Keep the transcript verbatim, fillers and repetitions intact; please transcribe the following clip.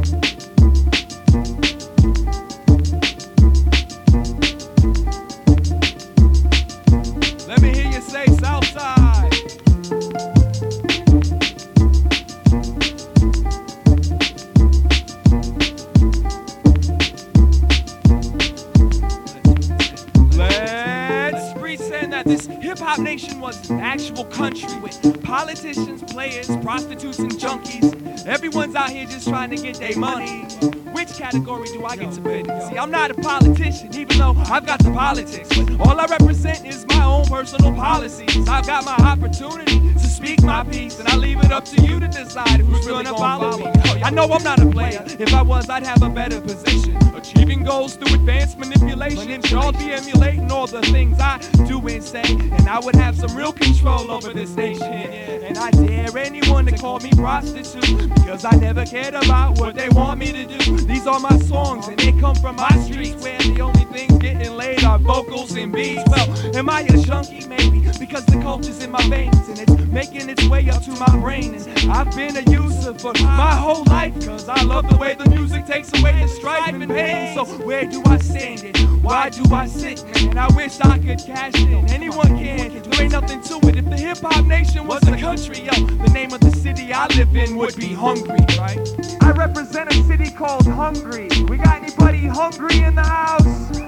Let me hear you say Southside. Let's pretend that this hip-hop nation was an actual country with politicians, players, prostitutes, and junkies. Everyone's out here just trying to get their money. Which category do I get to fit in? See, I'm not a politician, even though I've got the politics. But all I represent is my own personal policies. I've got my opportunity to speak my piece, and I leave it up to you to decide who's really gonna follow me. I know I'm not a player. If I was, I'd have a better position. Achieving goals through advanced manipulation. Y'all be emulating all the things I do and say, and I would have some real control over this nation. And I dare anyone to call me prostitute, because I never cared about what they want me to do. These are my songs, and they come from my streets, where the only things getting laid are vocals and beats. Well, am I a junkie? Maybe, because the culture's in my veins, and it's making its way up to my brain. And I've been a user for my whole life, because I love the way the music takes away the strife and pain. So where do I stand it? Why do I sit? And I wish I could cash in. Anyone can, there ain't nothing to it. If the hip-hop nation was a country, yo, the name of the city I live in would be Hungry, right? I represent a city called Hungry. We got anybody hungry in the house?